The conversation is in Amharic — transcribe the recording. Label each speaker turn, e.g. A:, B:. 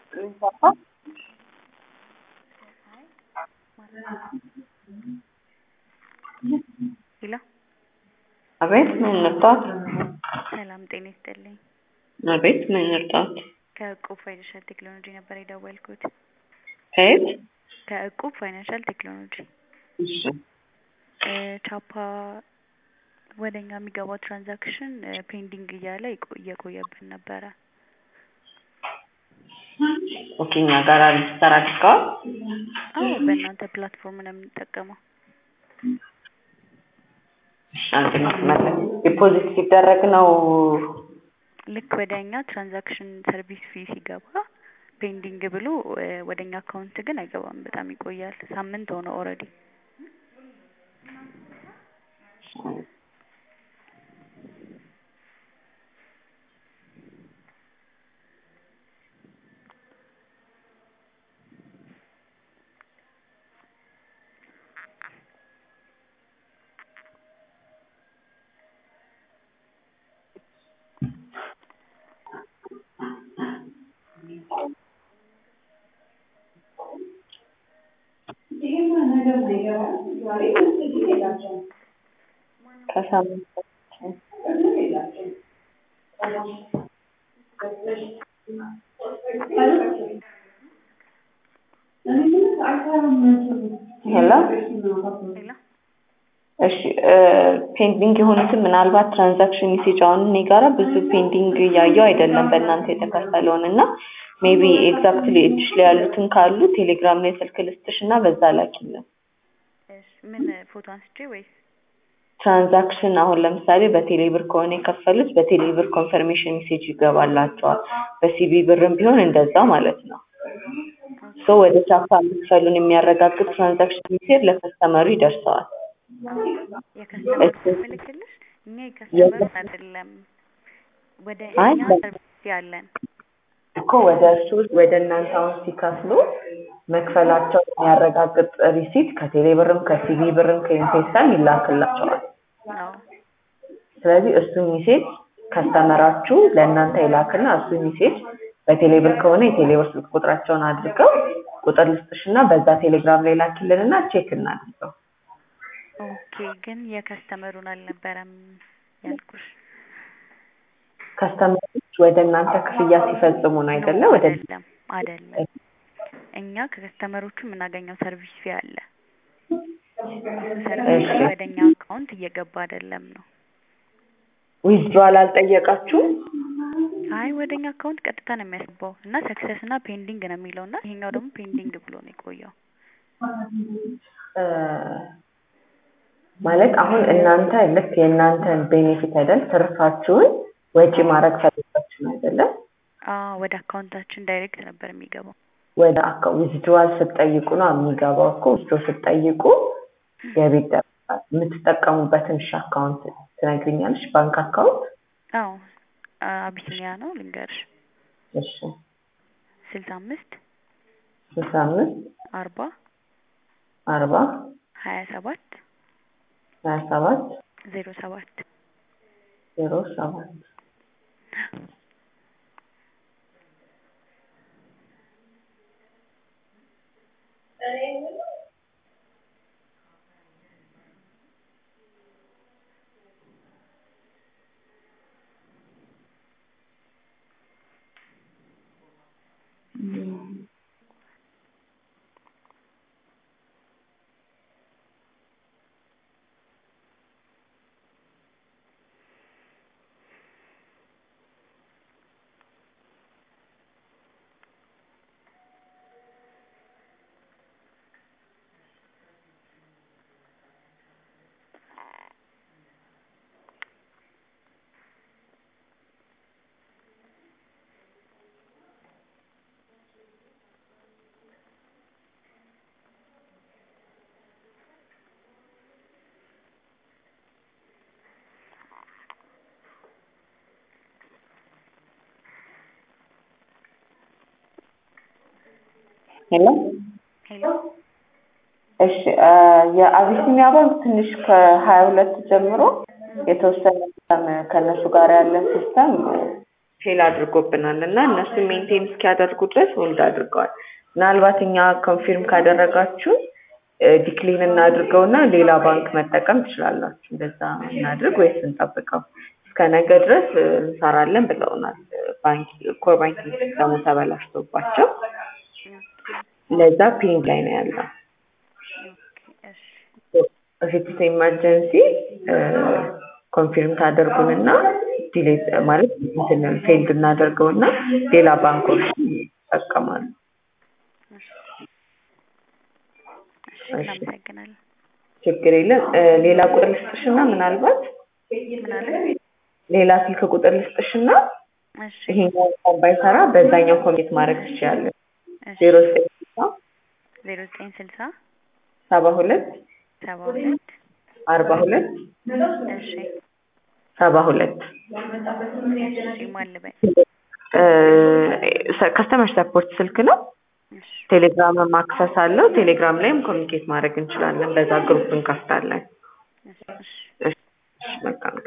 A: Papa?
B: ሄሎ
A: አቤት ምን ልርዳት?
B: ሰላም ጤና ይስጥልኝ።
A: አቤት ምን ልርዳት?
B: ከዕቁብ ፋይናንሻል ቴክኖሎጂ ነበር የደወልኩት።
A: ከየት?
B: ከዕቁብ ፋይናንሻል ቴክኖሎጂ።
A: እሺ
B: ቻፓ ወደኛ የሚገባው ትራንዛክሽን ፔንዲንግ እያለ እየቆየብን ነበረ።
A: ኦኬ እኛ ጋር ሬጅስተር አድርገዋል?
B: አዎ በእናንተ ፕላትፎርም ነው የምንጠቀመው።
A: አንተ ማለት ዲፖዚት ሲደረግ ነው
B: ልክ ወደኛ ትራንዛክሽን ሰርቪስ ፊ ሲገባ ፔንዲንግ ብሎ ወደኛ አካውንት ግን አይገባም። በጣም ይቆያል። ሳምንት ሆነ ኦልሬዲ።
A: ከሳምንት ሄሎ
B: ሄሎ
A: እሺ ፔንዲንግ የሆኑትን ምናልባት ትራንዛክሽን ሜሴጅ አሁን እኔ ጋራ ብዙ ፔንዲንግ እያየሁ አይደለም በእናንተ የተከፈለውን እና ሜቢ ኤግዛክትሊ እጅሽ ላይ ያሉትን ካሉ ቴሌግራም ላይ ስልክ ልስጥሽና በዛ ላኪልን።
B: እሺ ምን ፎቶ አንስቼ ወይስ?
A: ትራንዛክሽን አሁን ለምሳሌ በቴሌ ብር ከሆነ የከፈሉት በቴሌ ብር ኮንፈርሜሽን ሜሴጅ ይገባላቸዋል። በሲቢ ብርም ቢሆን እንደዛ ማለት ነው። ሶ ወደ ቻፓ መክፈሉን የሚያረጋግጥ ትራንዛክሽን ሜሴጅ ለከስተመሩ ይደርሰዋል።
B: የከስተመር ምልክልሽ እኛ የከስተመር አይደለም ወደ እኛ ሰርቪስ ያለን
A: እኮ ወደ እሱ ወደ እናንተ አሁን ሲከፍሉ መክፈላቸው የሚያረጋግጥ ሪሲት ከቴሌ ብርም ከሲቢ ብርም ከኢምፔሳም ይላክላቸዋል።
B: አዎ
A: ስለዚህ እሱ ሜሴጅ ከስተመራችሁ ለእናንተ ይላክና እሱ ሜሴጅ በቴሌ ብር ከሆነ የቴሌ ብር ስልክ ቁጥራቸውን አድርገው ቁጥር ልስጥሽና በዛ ቴሌግራም ላይ ላኪልንና ቼክ እናድርገው።
B: ኦኬ ግን የከስተመሩን አልነበረም ያልኩሽ።
A: ከስተመሮች ወደ እናንተ ክፍያ ሲፈጽሙ ነው አይደለ? ወደ
B: አይደለም እኛ ከከስተመሮቹ የምናገኘው ሰርቪስ ፊ አለ። ሰርቪስ ወደኛ አካውንት እየገባ አይደለም ነው።
A: ዊዝድሮዋል አልጠየቃችሁም?
B: አይ ወደኛ አካውንት ቀጥታ ነው የሚያስገባው እና ሰክሰስ እና ፔንዲንግ ነው የሚለውና ይሄኛው ደግሞ ፔንዲንግ ብሎ ነው የቆየው።
A: ማለት አሁን እናንተ ልክ የእናንተን ቤኔፊት አይደል ትርፋችሁን ወጪ ማድረግ ፈልጋችሁ ነው አይደለ?
B: ወደ አካውንታችን ዳይሬክት ነበር የሚገባው።
A: ወደ አካውንት ዊዝድሮዋል ስትጠይቁ ነው የሚገባው እኮ። ዊዝድሮ ስትጠይቁ ገቢ ይደረጋል። የምትጠቀሙበትን አካውንት ትነግሪኛለሽ? ባንክ አካውንት?
B: አዎ አቢሲኒያ ነው ልንገርሽ።
A: እሺ
B: 65
A: 65
B: 40
A: 40
B: 27
A: 27
B: 07
A: 07 ሄሎ
B: ሄሎ
A: እሺ የአቢሲኒያ ባንክ ትንሽ ከ22 ጀምሮ የተወሰነ ከነሱ ጋር ያለ ሲስተም ፌል አድርጎብናል እና እነሱ ሜንቴን እስኪያደርጉ ድረስ ሆልድ አድርገዋል። ምናልባት እኛ ኮንፊርም ካደረጋችሁ ዲክሊን እናድርገውና ሌላ ባንክ መጠቀም ትችላላችሁ። እንደዛ እናድርግ ወይስ እንጠብቀው? እስከ ነገ ድረስ እንሰራለን ብለውናል። ኮር ባንኪንግ ሲስተሙ ተበላሽቶባቸው ለዛ ፔንድ ላይ ነው ያለው። ኢትስ ኢመርጀንሲ ኮንፊርም ታደርጉንና ዲሌት ማለት እንትን ፌልድ እናደርገውና ሌላ ባንኮች ይጠቀማሉ።
B: እናመሰግናለን።
A: ችግር የለም። ሌላ ቁጥር ልስጥሽና ምናልባት ሌላ ስልክ ቁጥር ልስጥሽና ይሄኛው እንኳን ባይሰራ በዛኛው ኮሚት ማድረግ ትችያለሽ። 0960 72 42
B: እሺ
A: 72
B: ማለበ
A: ከስተመር ሰፖርት ስልክ ነው። ቴሌግራም ማክሰስ አለው። ቴሌግራም ላይም ኮሚኒኬት ማድረግ እንችላለን። በዛ ግሩፕ እንከፍታለን። እሺ በቃ